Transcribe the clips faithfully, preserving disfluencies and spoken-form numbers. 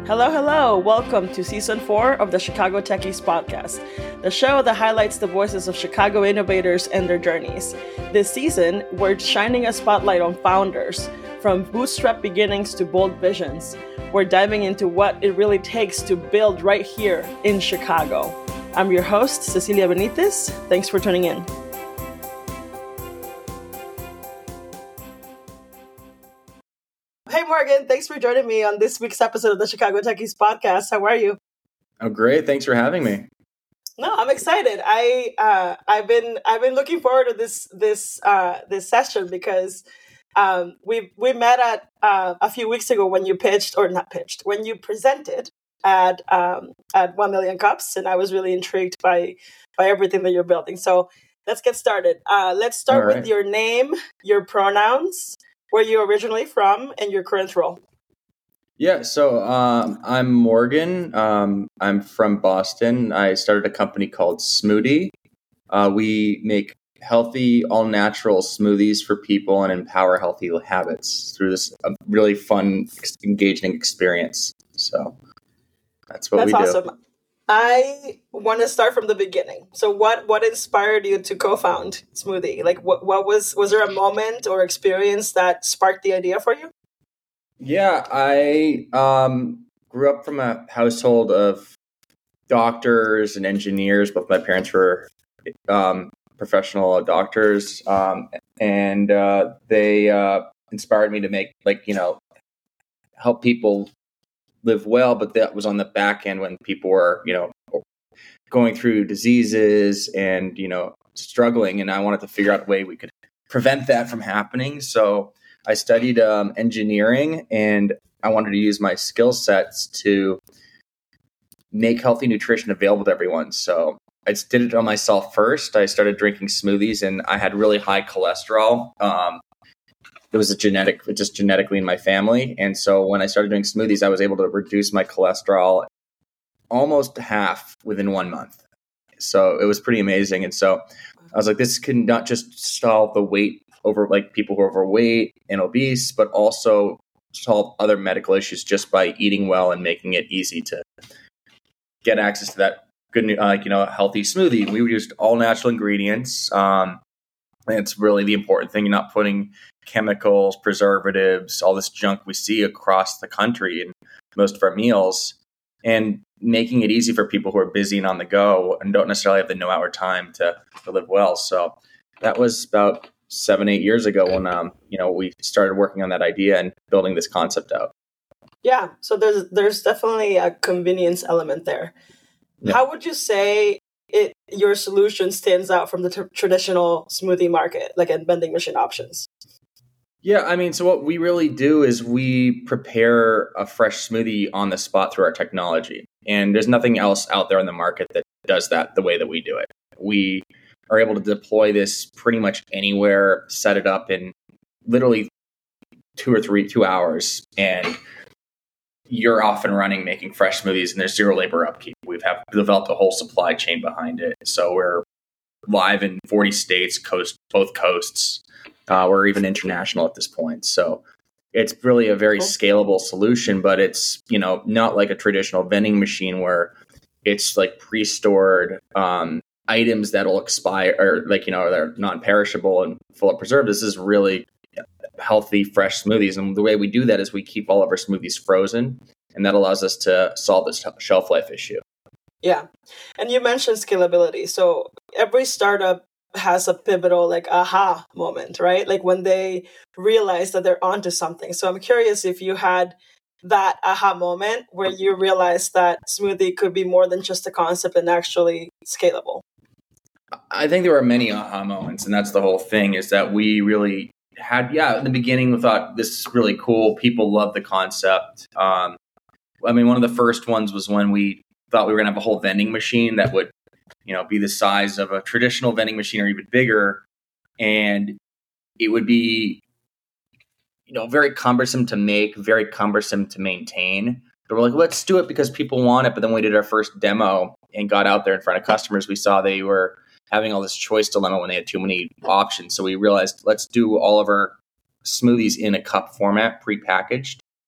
Hello, hello. Welcome to season four of the Chicago Techies podcast, the show that highlights the voices of Chicago innovators and their journeys. This season, we're shining a spotlight on founders, from bootstrap beginnings to bold visions. We're diving into what it really takes to build right here in Chicago. I'm your host, Cecilia Benitez. Thanks for tuning in. Hey, Morgan, thanks for joining me on this week's episode of the Chicago Techies podcast. How are you? Oh, great. Thanks for having me. No, I'm excited. I uh, I've been I've been looking forward to this this uh, this session because um, we we met at uh, a few weeks ago when you pitched or not pitched when you presented at um, at One Million Cups, and I was really intrigued by by everything that you're building. So let's get started. Uh, let's start right. with your name, your pronouns, where you're originally from, and your current role. Yeah, so um, I'm Morgan. Um, I'm from Boston. I started a company called Smoothie. Uh, we make healthy, all-natural smoothies for people and empower healthy habits through this uh, really fun, engaging experience. So that's what that's we do. That's awesome. I want to start from the beginning. So what what inspired you to co-found Smoothie? Like what, what was, was there a moment or experience that sparked the idea for you? Yeah, I um, grew up from a household of doctors and engineers. Both my parents were um, professional doctors, um, and uh, they uh, inspired me to make, like, you know, help people live well. But that was on the back end when people were, you know, going through diseases and, you know, struggling. And I wanted to figure out a way we could prevent that from happening. So I studied um, engineering, and I wanted to use my skill sets to make healthy nutrition available to everyone. So I did it on myself first. I started drinking smoothies, and I had really high cholesterol. Um, it was a genetic, just genetically in my family. And so when I started doing smoothies, I was able to reduce my cholesterol almost half within one month. So it was pretty amazing. And so I was like, this can not just solve the weight over, like, people who are overweight and obese, but also solve other medical issues just by eating well and making it easy to get access to that good, uh, you know, healthy smoothie. We used all natural ingredients. Um, and it's really the important thing. You're not putting chemicals, preservatives, all this junk we see across the country in most of our meals, and making it easy for people who are busy and on the go and don't necessarily have the no hour time to, to live well. So that was about seven, eight years ago when, um, you know, we started working on that idea and building this concept out. Yeah. So there's, there's definitely a convenience element there. Yeah. How would you say it, your solution stands out from the t- traditional smoothie market, like in vending machine options? Yeah, I mean, so what we really do is we prepare a fresh smoothie on the spot through our technology. And there's nothing else out there in the market that does that the way that we do it. We are able to deploy this pretty much anywhere, set it up in literally two or three, two hours. And you're off and running making fresh smoothies, and there's zero labor upkeep. We've have developed a whole supply chain behind it. So we're live in forty states, coast, both coasts. Uh, we're even international at this point. So it's really a very scalable solution, but it's, you know, not like a traditional vending machine where it's like pre-stored um, items that'll expire, or, like, you know, they're non-perishable and full of preservatives. This is really healthy, fresh smoothies. And the way we do that is we keep all of our smoothies frozen, and that allows us to solve this shelf life issue. Yeah. And you mentioned scalability. So every startup has a pivotal, like, aha moment, right? Like when they realize that they're onto something. So I'm curious if you had that aha moment where you realized that smoothie could be more than just a concept and actually scalable. I think there were many aha moments, and that's the whole thing, is that we really had, yeah, in the beginning we thought this is really cool. People love the concept. Um, I mean, one of the first ones was when we thought we were going to have a whole vending machine that would, you know, be the size of a traditional vending machine or even bigger. And it would be, you know, very cumbersome to make, very cumbersome to maintain. But we're like, let's do it because people want it. But then we did our first demo and got out there in front of customers. We saw they were having all this choice dilemma when they had too many options. So we realized, let's do all of our smoothies in a cup format, prepackaged.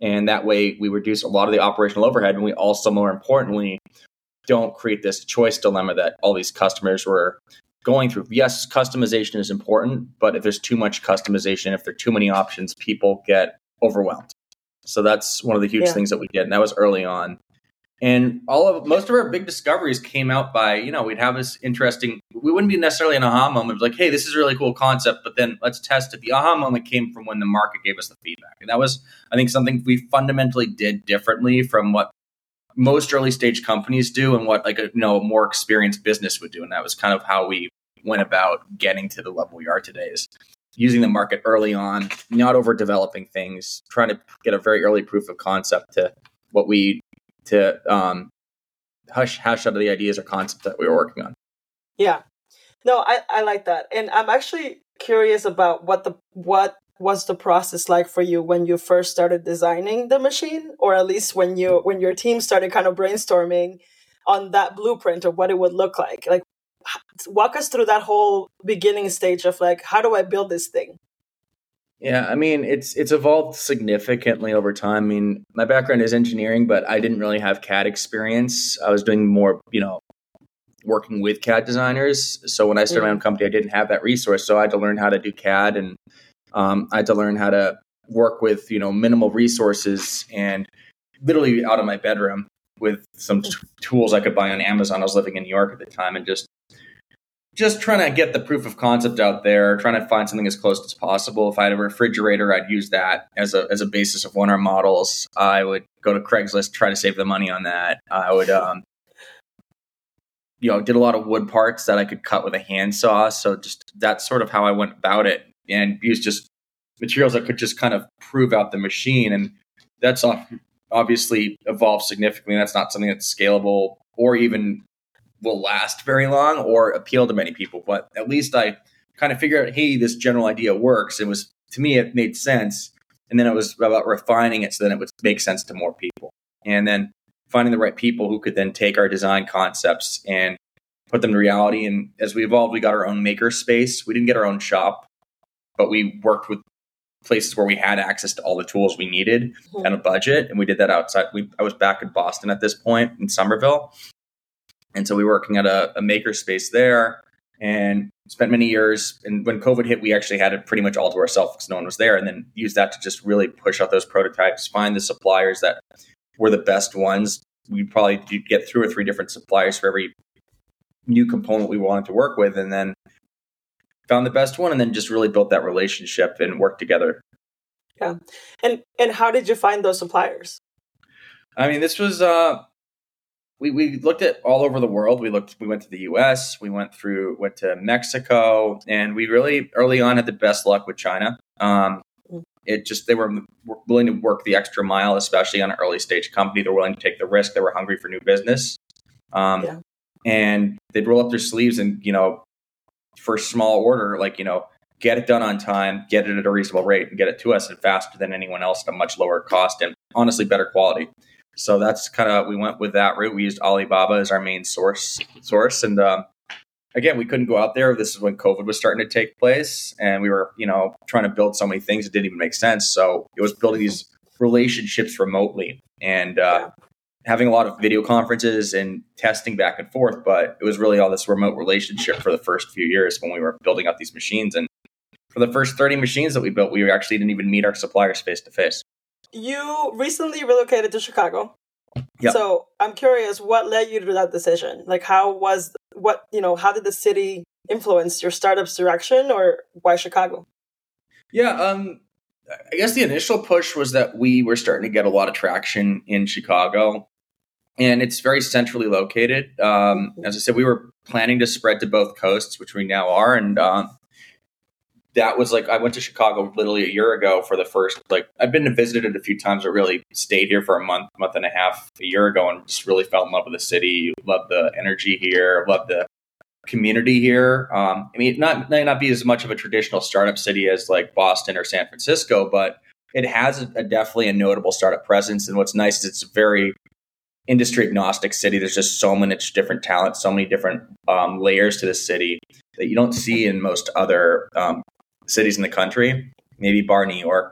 And that way we reduce a lot of the operational overhead. And we also, more importantly, don't create this choice dilemma that all these customers were going through. Yes, customization is important, but if there's too much customization, if there are too many options, people get overwhelmed. So that's one of the huge yeah. things that we did. And that was early on. And all of most of our big discoveries came out by, you know, we'd have this interesting, we wouldn't be necessarily an aha moment. It was like, hey, this is a really cool concept, but then let's test it. The aha moment came from when the market gave us the feedback. And that was, I think, something we fundamentally did differently from what most early stage companies do and what like a you know a more experienced business would do. And that was kind of how we went about getting to the level we are today, is using the market early on, not over developing things, trying to get a very early proof of concept to what we to um, hush hash out of the ideas or concepts that we were working on. Yeah, no, I, I like that. And I'm actually curious about what the what was the process like for you when you first started designing the machine, or at least when you when your team started kind of brainstorming on that blueprint of what it would look like. Like, walk us through that whole beginning stage of like, how do I build this thing? Yeah, I mean, it's it's evolved significantly over time. I mean, my background is engineering, but I didn't really have C A D experience. I was doing more, you know, working with C A D designers. So when I started mm-hmm. my own company, I didn't have that resource. So I had to learn how to do C A D, and um, I had to learn how to work with, you know, minimal resources and literally out of my bedroom with some t- tools I could buy on Amazon. I was living in New York at the time, and just Just trying to get the proof of concept out there, trying to find something as close as possible. If I had a refrigerator, I'd use that as a as a basis of one of our models. I would go to Craigslist, try to save the money on that. I would, um, you know, did a lot of wood parts that I could cut with a handsaw. So just that's sort of how I went about it, and used just materials that could just kind of prove out the machine. And that's obviously evolved significantly. That's not something that's scalable or even will last very long or appeal to many people, but at least I kind of figured out, hey, this general idea works. It was, to me, it made sense. And then it was about refining it so then it would make sense to more people. And then finding the right people who could then take our design concepts and put them to reality. And as we evolved, we got our own maker space. We didn't get our own shop, but we worked with places where we had access to all the tools we needed mm-hmm. and a budget. And we did that outside. We, I was back in Boston at this point, in Somerville. And so we were working at a, a maker space there and spent many years. And when COVID hit, we actually had it pretty much all to ourselves because no one was there. And then used that to just really push out those prototypes, find the suppliers that were the best ones. We'd probably get three or three different suppliers for every new component we wanted to work with, and then found the best one, and then just really built that relationship and worked together. Yeah. And and how did you find those suppliers? I mean, this was... uh We we looked at all over the world. We looked. We went to the U S. We went through. Went to Mexico, and we really early on had the best luck with China. Um, it just they were willing to work the extra mile, especially on an early stage company. They're willing to take the risk. They were hungry for new business, um, yeah. and they'd roll up their sleeves and you know, for small order, like you know, get it done on time, get it at a reasonable rate, and get it to us and faster than anyone else at a much lower cost and honestly better quality. So that's kind of, we went with that route. We used Alibaba as our main source source. And um, again, we couldn't go out there. This is when COVID was starting to take place. And we were, you know, trying to build so many things. It didn't even make sense. So it was building these relationships remotely and uh, having a lot of video conferences and testing back and forth. But it was really all this remote relationship for the first few years when we were building up these machines. And for the first thirty machines that we built, we actually didn't even meet our suppliers face to face. You recently relocated to Chicago. Yep. So I'm curious, what led you to that decision? Like, how was, what, you know, how did the city influence your startup's direction, or why Chicago? Yeah, um, I guess the initial push was that we were starting to get a lot of traction in Chicago, and it's very centrally located. Um, as I said, we were planning to spread to both coasts, which we now are, and um, that was like, I went to Chicago literally a year ago for the first, like, I've been to visit it a few times, but really stayed here for a month, month and a half, a year ago, and just really fell in love with the city, loved the energy here, loved the community here. Um, I mean, it not, may not be as much of a traditional startup city as like Boston or San Francisco, but it has a, a definitely a notable startup presence. And what's nice is it's a very industry agnostic city. There's just so much different talent, so many different um, layers to the city that you don't see in most other um cities in the country, maybe bar New York,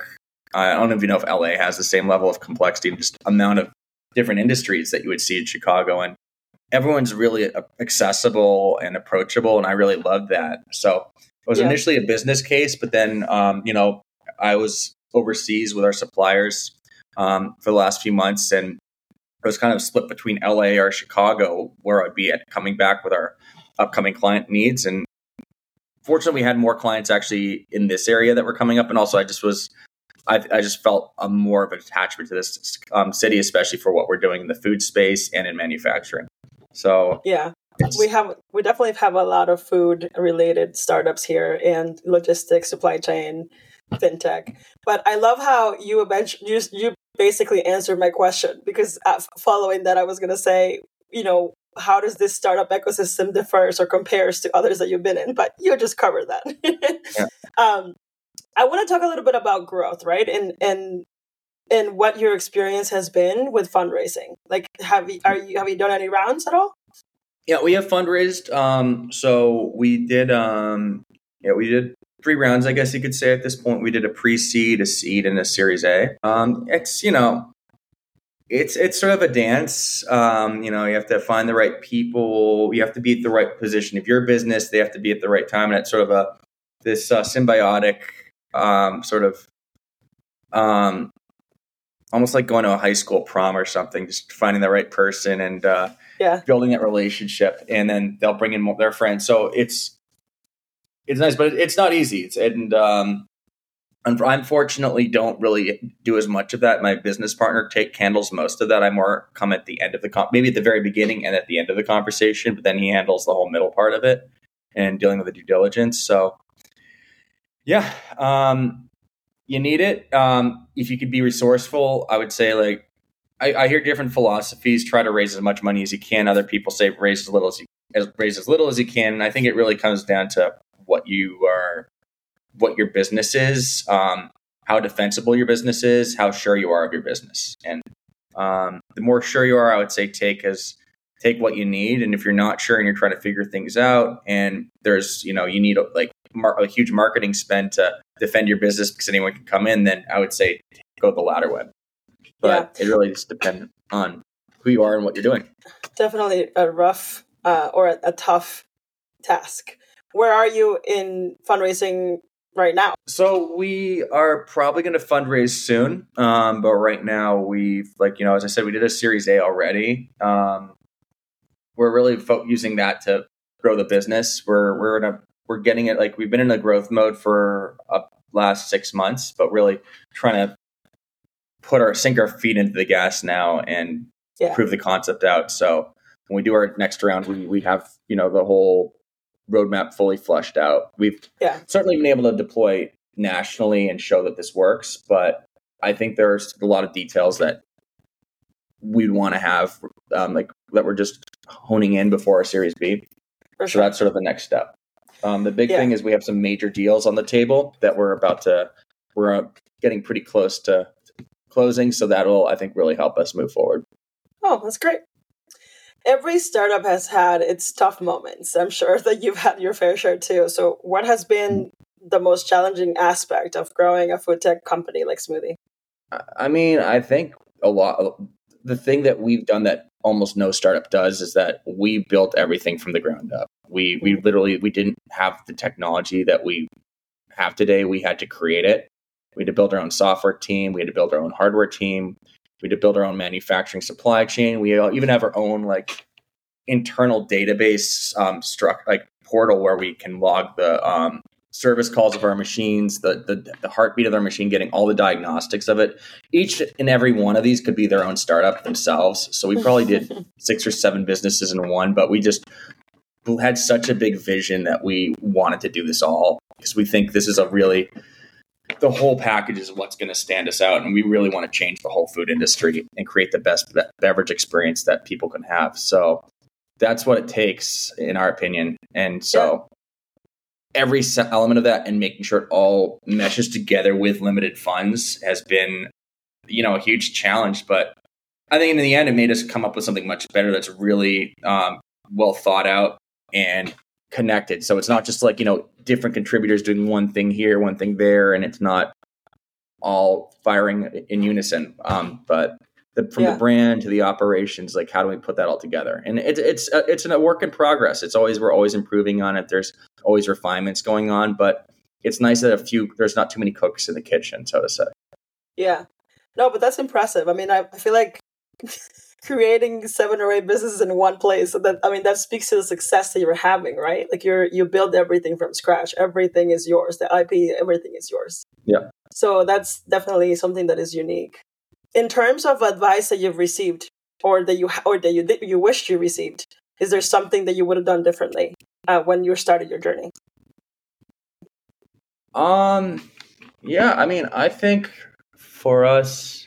I don't even know if L A has the same level of complexity and just amount of different industries that you would see in Chicago. And everyone's really accessible and approachable. And I really loved that. So it was yeah. initially a business case, but then, um, you know, I was overseas with our suppliers um, for the last few months. And it was kind of split between L A or Chicago, where I'd be at coming back with our upcoming client needs. And fortunately, we had more clients actually in this area that were coming up. And also I just was, I, I just felt a more of an attachment to this um, city, especially for what we're doing in the food space and in manufacturing. So yeah, we have, we definitely have a lot of food related startups here and logistics, supply chain, fintech. But I love how you mentioned, you, you basically answered my question, because following that, I was going to say, you know, how does this startup ecosystem differs or compares to others that you've been in? But you just covered that. yeah. um, I want to talk a little bit about growth, right? And and and what your experience has been with fundraising. Like, have you are you have you done any rounds at all? Yeah, we have fundraised. Um, so we did. Um, yeah, we did three rounds, I guess you could say at this point. We did a pre-seed, a seed, and a Series A. Um, it's you know, it's it's sort of a dance. Um, you know, you have to find the right people. You have to be at the right position. If you're a business, they have to be at the right time, and it's sort of a this uh, symbiotic. Um, sort of, um, almost like going to a high school prom or something, just finding the right person and uh, yeah. building that relationship, and then they'll bring in more, their friends. So it's it's nice, but it's not easy. It's, and um, unfortunately, don't really do as much of that. My business partner take handles most of that. I more come at the end of the con- maybe at the very beginning and at the end of the conversation, but then he handles the whole middle part of it and dealing with the due diligence. So. Yeah, um, you need it. Um, if you could be resourceful, I would say like I, I hear different philosophies. Try to raise as much money as you can. Other people say raise as little as you as, raise as little as you can. And I think it really comes down to what you are, what your business is, um, how defensible your business is, how sure you are of your business. And um, the more sure you are, I would say take as take what you need. And if you're not sure and you're trying to figure things out, and there's you know you need like. a huge marketing spend to defend your business because anyone can come in, then I would say go the latter way. But yeah. It really just depends on who you are and what you're doing. Definitely a rough uh, or a, a tough task. Where are you in fundraising right now? So we are probably going to fundraise soon. Um, but right now we've like, you know, as I said, we did a Series A already. Um, we're really fo- using that to grow the business. We're, we're in a, We're getting it like we've been in a growth mode for uh, last six months, but really trying to put our sink our feet into the gas now and yeah. prove the concept out. So when we do our next round, we we have you know the whole roadmap fully fleshed out. We've yeah. certainly been able to deploy nationally and show that this works, but I think there's a lot of details that we'd want to have um, like that we're just honing in before our Series B. For so sure. That's sort of the next step. Um, the big yeah. thing is we have some major deals on the table that we're about to, we're uh, getting pretty close to closing. So that'll, I think, really help us move forward. Oh, that's great. Every startup has had its tough moments. I'm sure that you've had your fair share too. So what has been the most challenging aspect of growing a food tech company like Smoothie? I mean, I think a lot, the thing that we've done that almost no startup does is that we built everything from the ground up. We we literally, we didn't have the technology that we have today. We had to create it. We had to build our own software team. We had to build our own hardware team. We had to build our own manufacturing supply chain. We even have our own like internal database um, struct like portal where we can log the um, service calls of our machines, the, the the heartbeat of their machine, getting all the diagnostics of it. Each and every one of these could be their own startup themselves. So we probably did six or seven businesses in one, but we just had such a big vision that we wanted to do this all because we think this is a really, the whole package is what's going to stand us out. And we really want to change the whole food industry and create the best be- beverage experience that people can have. So that's what it takes in our opinion. And so yeah. every element of that and making sure it all meshes together with limited funds has been, you know, a huge challenge. But I think in the end, it made us come up with something much better that's really um, well thought out and connected. So it's not just like, you know, different contributors doing one thing here, one thing there. And it's not, all firing in unison. Um, but the, from Yeah. the brand to the operations, like how do we put that all together? And it's it's uh, it's a work in progress. It's always we're always improving on it. There's always refinements going on, but it's nice that a few there's not too many cooks in the kitchen, so to say. Yeah. No, but that's impressive. I mean, I, I feel like creating seven or eight businesses in one place. So that I mean, that speaks to the success that you're having, right? Like you're you build everything from scratch. Everything is yours. The I P, everything is yours. Yeah. So that's definitely something that is unique. In terms of advice that you've received, or that you or that you you wished you received, is there something that you would have done differently uh, when you started your journey? Um. Yeah. I mean, I think for us,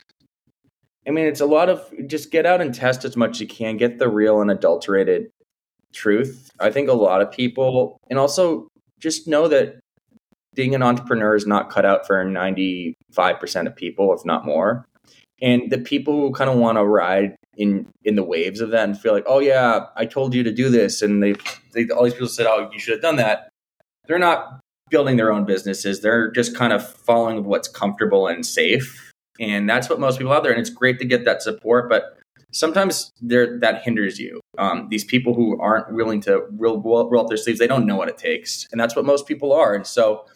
I mean, it's a lot of just get out and test as much as you can, get the real and adulterated truth. I think a lot of people, and also just know that being an entrepreneur is not cut out for ninety-five percent of people, if not more. And the people who kind of want to ride in, in the waves of that and feel like, oh yeah, I told you to do this. And they, they, all these people said, oh, you should have done that. They're not building their own businesses. They're just kind of following what's comfortable and safe. And that's what most people out there. And it's great to get that support, but sometimes there that hinders you. Um, these people who aren't willing to roll, roll up their sleeves, they don't know what it takes. And that's what most people are. And so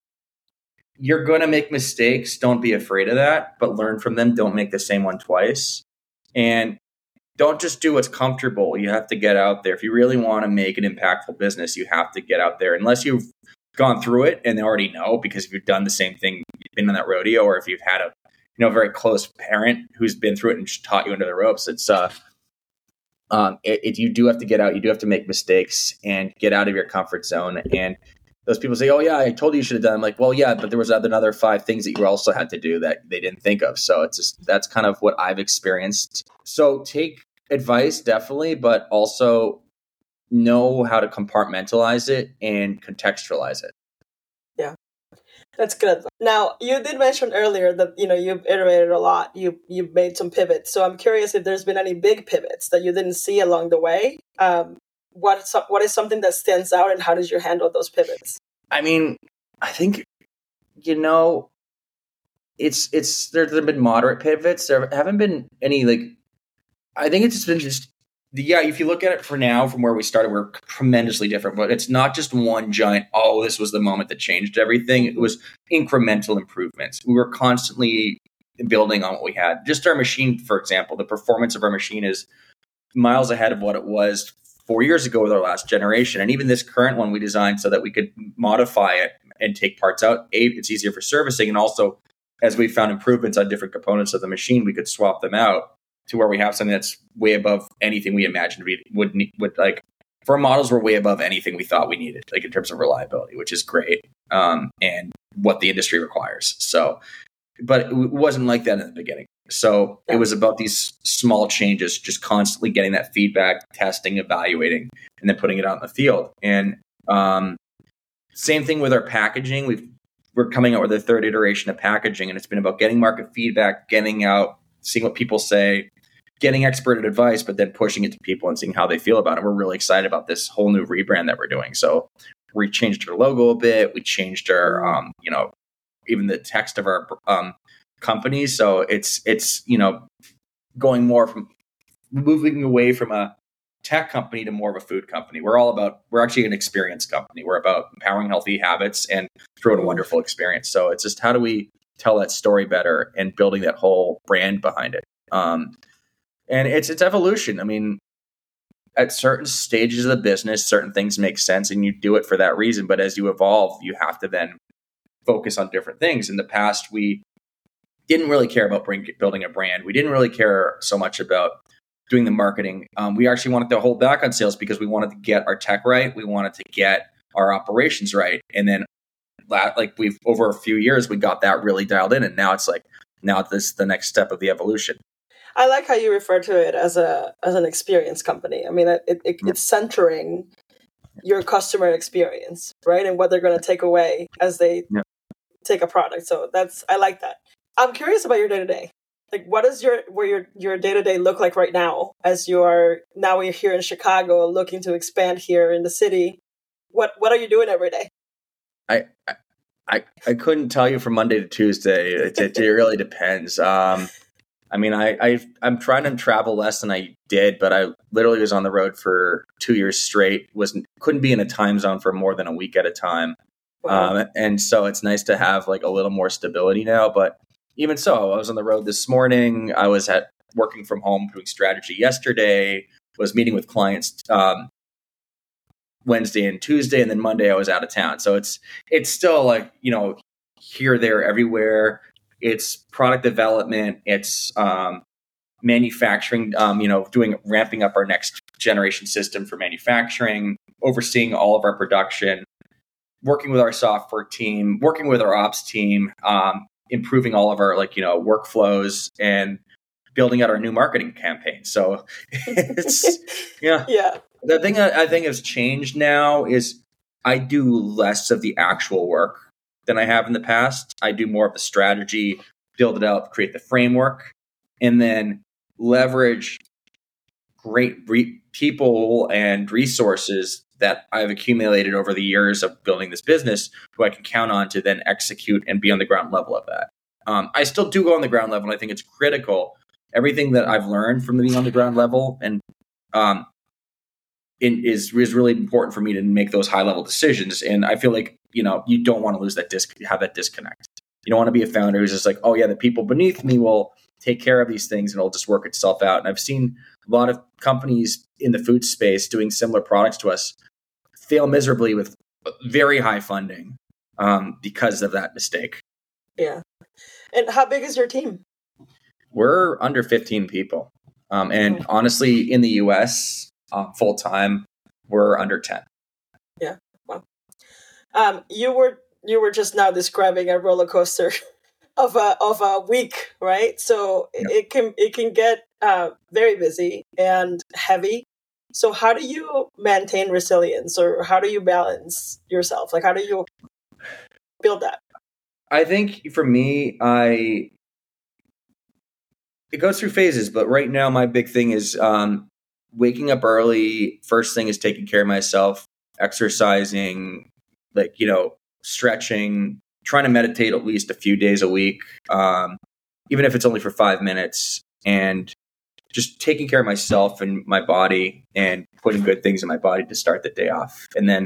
you're going to make mistakes. Don't be afraid of that, but learn from them. Don't make the same one twice. And don't just do what's comfortable. You have to get out there. If you really want to make an impactful business, you have to get out there. Unless you've gone through it and they already know, because if you've done the same thing, you've been on that rodeo, or if you've had a you know very close parent who's been through it and just taught you under the ropes, it's uh, um, it, it, you do have to get out. You do have to make mistakes and get out of your comfort zone. And those people say, oh yeah, I told you you should have done. I'm like, well, yeah, but there was another five things that you also had to do that they didn't think of. So it's just, that's kind of what I've experienced. So take advice, definitely, but also know how to compartmentalize it and contextualize it. Yeah, that's good. Now, you did mention earlier that, you know, you've iterated a lot. You, you've made some pivots. So I'm curious if there's been any big pivots that you didn't see along the way. Um, What what is something that stands out, and how did you handle those pivots? I mean, I think, you know, it's it's there have been moderate pivots. There haven't been any like. I think it's just been just yeah. If you look at it for now, from where we started, we're tremendously different. But it's not just one giant. Oh, this was the moment that changed everything. It was incremental improvements. We were constantly building on what we had. Just our machine, for example, the performance of our machine is miles ahead of what it was four years ago with our last generation. And even this current one we designed so that we could modify it and take parts out. A, it's easier for servicing. And also, as we found improvements on different components of the machine, we could swap them out to where we have something that's way above anything we imagined we would need. Would like, for our models, were way above anything we thought we needed, like in terms of reliability, which is great. Um, and what the industry requires. So, but it wasn't like that in the beginning. So it was about these small changes, just constantly getting that feedback, testing, evaluating, and then putting it out in the field. And um, same thing with our packaging. We've, we're coming out with a third iteration of packaging, and it's been about getting market feedback, getting out, seeing what people say, getting expert advice, but then pushing it to people and seeing how they feel about it. We're really excited about this whole new rebrand that we're doing. So we changed our logo a bit. We changed our, um, you know, even the text of our um, company. So it's, it's, you know, going more from moving away from a tech company to more of a food company. We're all about, we're actually an experience company. We're about empowering healthy habits and through a wonderful experience. So it's just, how do we tell that story better and building that whole brand behind it? Um, and it's, it's evolution. I mean, at certain stages of the business, certain things make sense and you do it for that reason. But as you evolve, you have to then focus on different things. In the past, we didn't really care about bring, building a brand. We didn't really care so much about doing the marketing. Um, we actually wanted to hold back on sales because we wanted to get our tech right. We wanted to get our operations right. And then like we've over a few years, we got that really dialed in. And now it's like, now this is the next step of the evolution. I like how you refer to it as a as an experience company. I mean, it, it, Yeah. it's centering your customer experience, right? And what they're going to take away as they Yeah. take a product. So that's, I like that. I'm curious about your day to day. Like, what does your where your your day to day look like right now? As you are now, we're here in Chicago, looking to expand here in the city. What what are you doing every day? I, I I, I couldn't tell you from Monday to Tuesday. It, it, it really depends. Um, I mean, I, I, I'm trying to travel less than I did, but I literally was on the road for two years straight. Wasn't couldn't be in a time zone for more than a week at a time. Wow. Um, and so it's nice to have like a little more stability now. But even so, I was on the road this morning. I was at working from home doing strategy yesterday. Was meeting with clients um, Wednesday and Tuesday, and then Monday I was out of town. So it's it's still like, you know, here, there, everywhere. It's product development. It's um, manufacturing. Um, you know, doing ramping up our next generation system for manufacturing, overseeing all of our production, working with our software team, working with our ops team, um, improving all of our like you know workflows and building out our new marketing campaign. So it's yeah yeah. The thing I think has changed now is I do less of the actual work than I have in the past. I do more of the strategy, build it out, create the framework, and then leverage great re- people and resources that I've accumulated over the years of building this business, who I can count on to then execute and be on the ground level of that. Um, I still do go on the ground level, and I think it's critical. Everything that I've learned from being on the ground level and um, in, is is really important for me to make those high level decisions. And I feel like you know you don't want to lose that disc, have that disconnect. You don't want to be a founder who's just like, oh yeah, the people beneath me will take care of these things and it'll just work itself out. And I've seen a lot of companies in the food space doing similar products to us fail miserably with very high funding um, because of that mistake. Yeah. And how big is your team? We're under fifteen people. Um, and oh. honestly, in the U S, uh, full time, we're under ten. Yeah. Wow. Um, you were you were just now describing a roller coaster of a of a week, right? So yeah. it can it can get uh, very busy and heavy. So how do you maintain resilience, or how do you balance yourself? Like, how do you build that? I think for me, I it goes through phases, but right now my big thing is um, waking up early. First thing is taking care of myself, exercising, like, you know, stretching, trying to meditate at least a few days a week, um, even if it's only for five minutes, and just taking care of myself and my body and putting good things in my body to start the day off. And then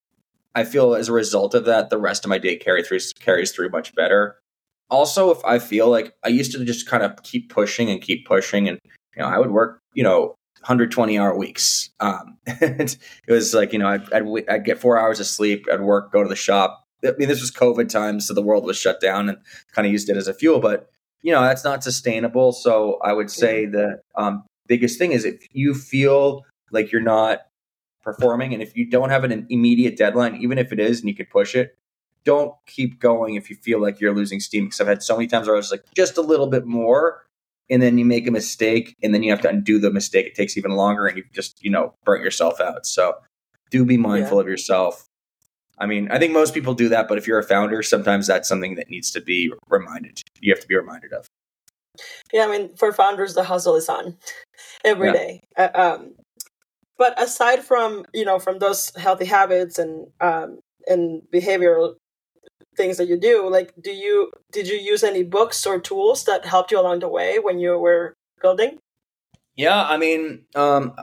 I feel as a result of that, the rest of my day carry through, carries through much better. Also, if I feel like I used to just kind of keep pushing and keep pushing, and you know, I would work, you know, one hundred twenty hour weeks. Um, it was like, you know, I'd, I'd, I'd get four hours of sleep, I'd work, go to the shop. I mean, this was COVID times, so the world was shut down, and kind of used it as a fuel. But you know, that's not sustainable. So I would say the um, biggest thing is if you feel like you're not performing, and if you don't have an immediate deadline, even if it is, and you can push it, don't keep going if you feel like you're losing steam. Because I've had so many times where I was like, just a little bit more, and then you make a mistake, and then you have to undo the mistake. It takes even longer, and you just, you know, burnt yourself out. So do be mindful yeah. of yourself. I mean, I think most people do that, but if you're a founder, sometimes that's something that needs to be reminded. You have to be reminded of. Yeah, I mean, for founders, the hustle is on every yeah. day. Uh, um, but aside from, you know, from those healthy habits and um, and behavioral things that you do, like, do you did you use any books or tools that helped you along the way when you were building? Yeah, I mean, um,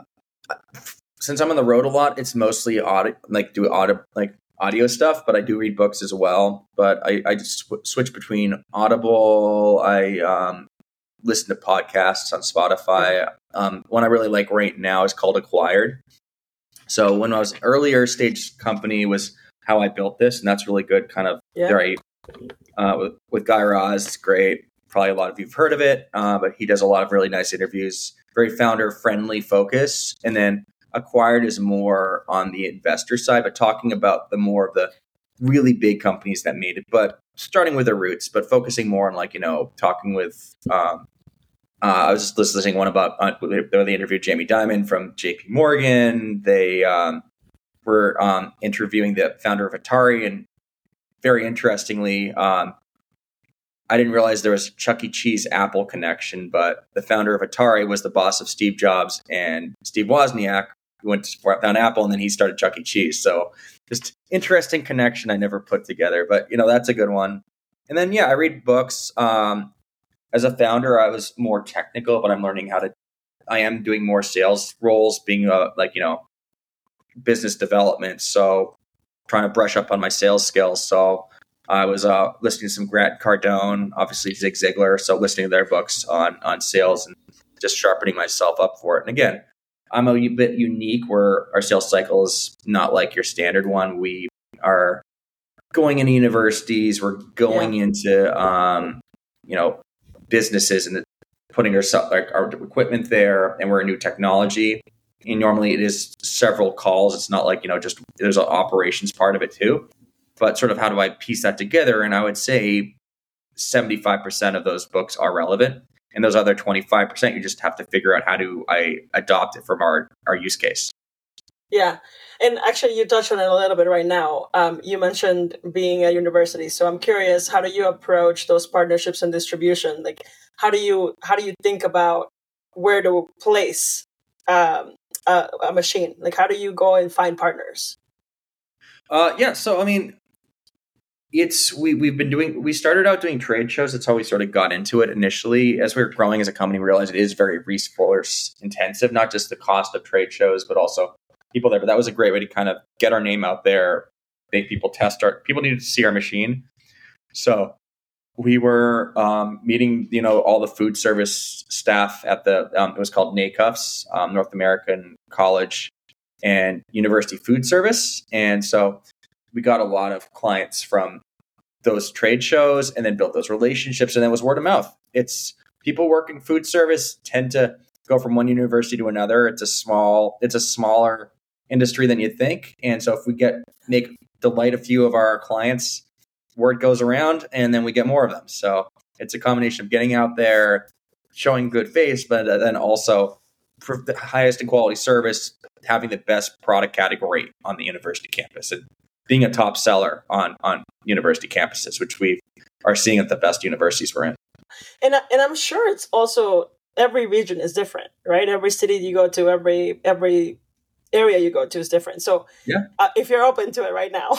since I'm on the road a lot, it's mostly audio, like do audio, like audio stuff, but I do read books as well. But I, I just sw- switch between Audible. I um, listen to podcasts on Spotify. Um, one I really like right now is called Acquired. So when I was an earlier stage company was how I built this, and that's really good. Kind of yeah. great uh, with, with Guy Raz. It's great. Probably a lot of you have heard of it, uh, but he does a lot of really nice interviews. Very founder friendly focus, and then Acquired is more on the investor side, but talking about the more of the really big companies that made it, but starting with their roots, but focusing more on, like, you know, talking with, um, uh, I was just listening one about, uh, they interviewed Jamie Dimon from J P Morgan. They um, were um, interviewing the founder of Atari, and very interestingly, um, I didn't realize there was a Chuck E. Cheese Apple connection, but the founder of Atari was the boss of Steve Jobs and Steve Wozniak, who went to found Apple, and then he started Chuck E. Cheese. So just interesting connection I never put together. But, you know, that's a good one. And then, yeah, I read books. Um, as a founder, I was more technical, but I'm learning how to, I am doing more sales roles, being a, like, you know, business development. So trying to brush up on my sales skills. So I was uh, listening to some Grant Cardone, obviously Zig Ziglar. So listening to their books on, on sales and just sharpening myself up for it. And again, I'm a bit unique where our sales cycle is not like your standard one. We are going into universities. We're going yeah. into, um, you know, businesses and putting our, like, our equipment there, and we're a new technology. And normally it is several calls. It's not like, you know, just there's an operations part of it too. But sort of how do I piece that together? And I would say seventy-five percent of those books are relevant. And those other twenty-five percent, you just have to figure out how do I adopt it from our, our use case. Yeah. And actually, you touched on it a little bit right now. Um, you mentioned being at university. So I'm curious, how do you approach those partnerships and distribution? Like, how do you how do you think about where to place um, a, a machine? Like, how do you go and find partners? Uh, yeah. So, I mean, it's we we've been doing. We started out doing trade shows. That's how we sort of got into it initially. As we were growing as a company, we realized it is very resource intensive. Not just the cost of trade shows, but also people there. But that was a great way to kind of get our name out there, make people test our. People needed to see our machine, so we were um, meeting, you know, all the food service staff at the. Um, it was called NACUFS, um, North American College and University Food Service, and so we got a lot of clients from those trade shows and then built those relationships, and then it was word of mouth. It's people working food service tend to go from one university to another. It's a small, it's a smaller industry than you think. And so if we get, make delight a few of our clients, word goes around and then we get more of them. So it's a combination of getting out there, showing good face, but then also for the highest in quality service, having the best product category on the university campus and being a top seller on, on university campuses, which we are seeing at the best universities we're in. And and I'm sure it's also, every region is different, right? Every city you go to, every every area you go to is different. So yeah. uh, if you're open to it right now,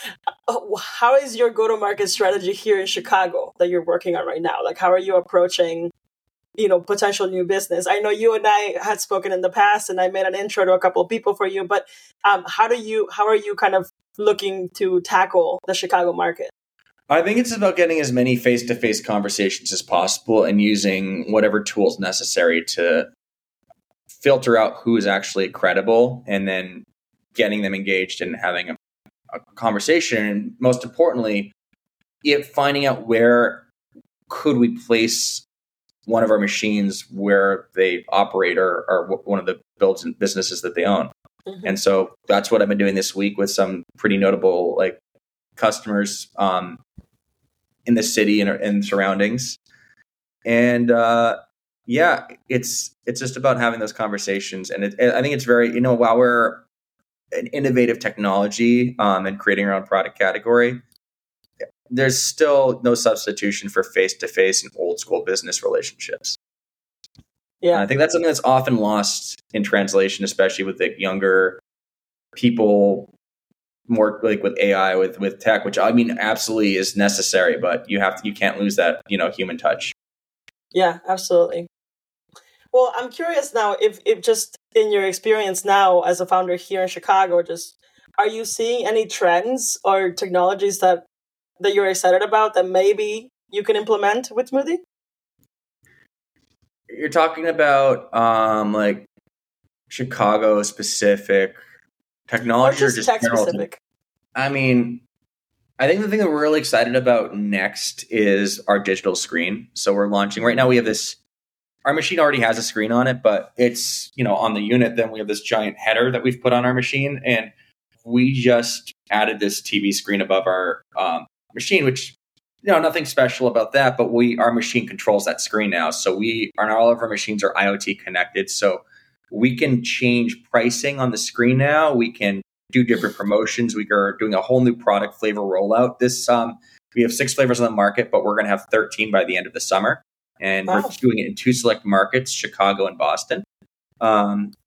how is your go-to-market strategy here in Chicago that you're working on right now? Like, how are you approaching, you know, potential new business? I know you and I had spoken in the past, and I made an intro to a couple of people for you. But um, how do you, how are you kind of looking to tackle the Chicago market? I think it's about getting as many face-to-face conversations as possible and using whatever tools necessary to filter out who is actually credible, and then getting them engaged and having a, a conversation. And most importantly, if finding out where could we place one of our machines where they operate, or, or one of the builds and businesses that they own. Mm-hmm. And so that's what I've been doing this week with some pretty notable like customers um, in the city and, and surroundings. And uh, yeah, it's it's just about having those conversations. And it, I think it's very, you know, while we're an innovative technology um, and creating our own product category, there's still no substitution for face-to-face and old school business relationships. Yeah, and I think that's something that's often lost in translation, especially with the younger people, more like with A I, with with tech, which I mean absolutely is necessary, but you have to, you can't lose that, you know, human touch. Yeah, absolutely. Well, I'm curious now, if if just in your experience now as a founder here in Chicago, just are you seeing any trends or technologies that that you're excited about that maybe you can implement with Smoothie? You're talking about um, like Chicago specific technology, or just, or just tech general specific? Tech? I mean, I think the thing that we're really excited about next is our digital screen. So we're launching right now. We have this. Our machine already has a screen on it, but it's, you know, on the unit. Then we have this giant header that we've put on our machine, and we just added this T V screen above our um, machine, which, you know, nothing special about that, but we, our machine controls that screen now. So we are, all of our machines are IoT connected. So we can change pricing on the screen now. We can do different promotions. We are doing a whole new product flavor rollout. This, um, we have six flavors on the market, but we're going to have thirteen by the end of the summer. And wow. We're doing it in two select markets, Chicago and Boston. Um,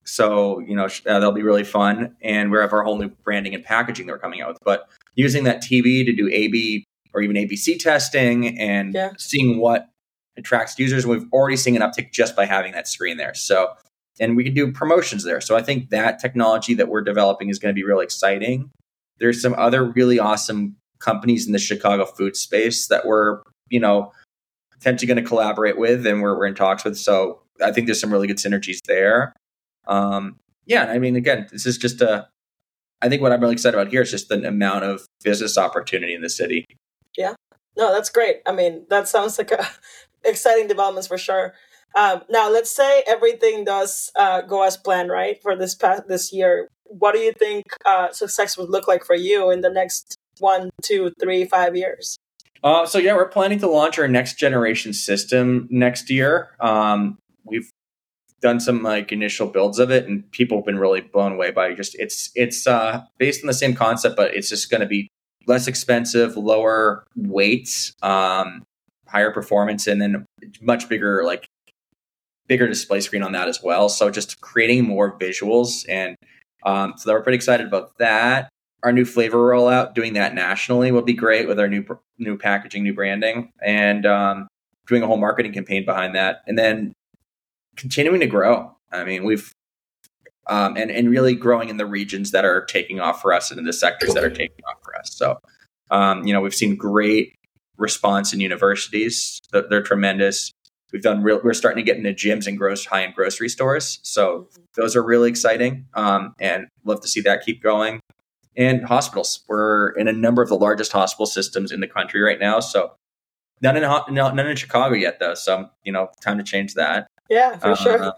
So, you know, uh, that'll be really fun. And we have our whole new branding and packaging that we're coming out with. But using that T V to do A B or even A B C testing and Yeah. seeing what attracts users, we've already seen an uptick just by having that screen there. So, and we can do promotions there. So I think that technology that we're developing is going to be really exciting. There's some other really awesome companies in the Chicago food space that we're, you know, potentially going to collaborate with and we're, we're in talks with. So I think there's some really good synergies there. Um, yeah, I mean, again, this is just a, I think what I'm really excited about here is just the amount of business opportunity in the city. Yeah, no, that's great. I mean, that sounds like a exciting developments for sure. Um, now, let's say everything does uh, go as planned, right, for this past this year. What do you think uh, success would look like for you in the next one, two, three, five years? Uh, so yeah, we're planning to launch our next generation system next year. Um, we've done some like initial builds of it, and people have been really blown away by it. Just it's it's uh, based on the same concept, but it's just going to be less expensive, lower weight, um, higher performance, and then much bigger like. bigger display screen on that as well. So just creating more visuals. And um, so we're pretty excited about that. Our new flavor rollout, doing that nationally will be great with our new new packaging, new branding, and um, doing a whole marketing campaign behind that. And then continuing to grow. I mean, we've, um, and, and really growing in the regions that are taking off for us and in the sectors that are taking off for us. So, um, you know, we've seen great response in universities. They're, they're tremendous. We've done real, we're starting to get into gyms and gross high-end grocery stores. So those are really exciting. Um, and love to see that keep going. And hospitals, we're in a number of the largest hospital systems in the country right now. So none in, none in Chicago yet though. So, you know, time to change that. Yeah, for uh, sure.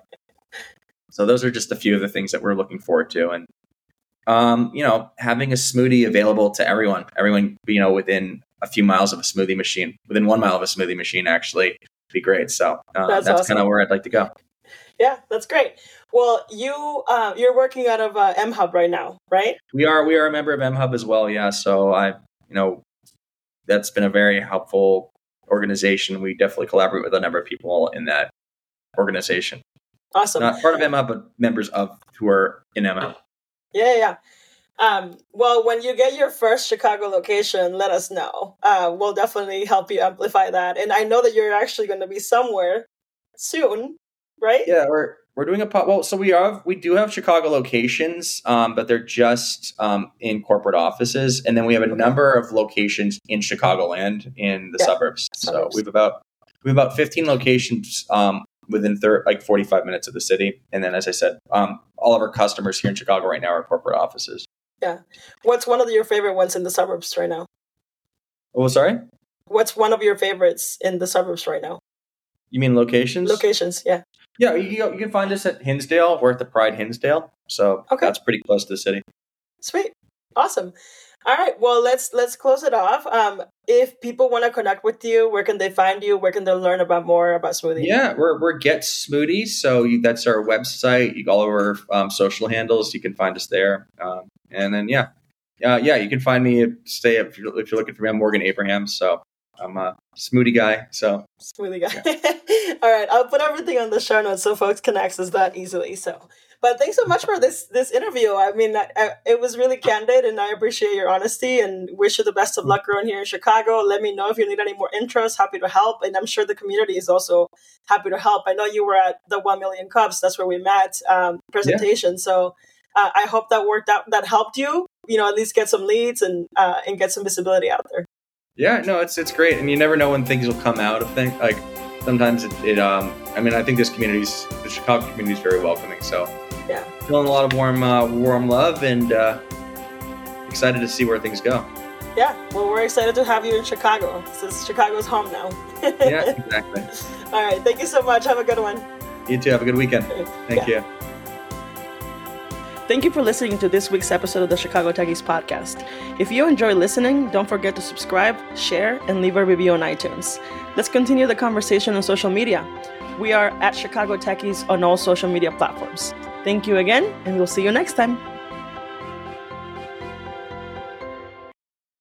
So those are just a few of the things that we're looking forward to. And, um, you know, having a smoothie available to everyone, everyone, you know, within a few miles of a smoothie machine, within one mile of a smoothie machine, actually. Be great. So uh, that's, that's awesome. Kind of where I'd like to go. Yeah, that's great. Well, you uh, you're working out of uh, M Hub right now, right? We are. We are a member of M Hub as well. Yeah. So I, you know, that's been a very helpful organization. We definitely collaborate with a number of people in that organization. Awesome. Not part of M Hub, but members of who are in M Hub. Yeah, yeah. Um, well, when you get your first Chicago location, let us know. Uh, we'll definitely help you amplify that. And I know that you're actually going to be somewhere soon, right? Yeah, we're we're doing a pop. Well, so we have we do have Chicago locations, um, but they're just um, in corporate offices, and then we have a okay. number of locations in Chicagoland in the yeah. suburbs. suburbs. So we've about we have about fifteen locations um, within thir- like forty-five minutes of the city, and then as I said, um, all of our customers here in Chicago right now are corporate offices. Yeah. What's one of your favorite ones in the suburbs right now? Oh, sorry? What's one of your favorites in the suburbs right now? You mean locations? Locations, yeah. Yeah, you, you can find us at Hinsdale. We're at the Pride Hinsdale. So okay. That's pretty close to the city. Sweet. Awesome. All right. Well, let's let's close it off. Um, if people want to connect with you, where can they find you? Where can they learn about more about Smoothie? Yeah, we're we're Get Smoothies. So you, that's our website. You all of our um, social handles. You can find us there. Um, and then yeah, uh, yeah, you can find me. At, stay if you're, if you're looking for me. I'm Morgan Abraham. So I'm a smoothie guy. So smoothie guy. Yeah. All right. I'll put everything on the show notes so folks can access that easily. So. But thanks so much for this this interview. I mean, I, I, it was really candid, and I appreciate your honesty and wish you the best of luck around here in Chicago. Let me know if you need any more intros. Happy to help. And I'm sure the community is also happy to help. I know you were at the one million Cups. That's where we met um, presentation. Yeah. So uh, I hope that worked out, that helped you, you know, at least get some leads and uh, and get some visibility out there. Yeah, no, it's it's great. And you never know when things will come out of things. Like sometimes it, it um, I mean, I think this community's, the Chicago community is very welcoming. So. Yeah. Feeling a lot of warm uh, warm love and uh, excited to see where things go. Yeah. Well, we're excited to have you in Chicago. This is Chicago's home now. Yeah, exactly. All right. Thank you so much. Have a good one. You too. Have a good weekend. Thank yeah. you. Thank you for listening to this week's episode of the Chicago Techies podcast. If you enjoy listening, don't forget to subscribe, share, and leave a review on iTunes. Let's continue the conversation on social media. We are at Chicago Techies on all social media platforms. Thank you again, and we'll see you next time.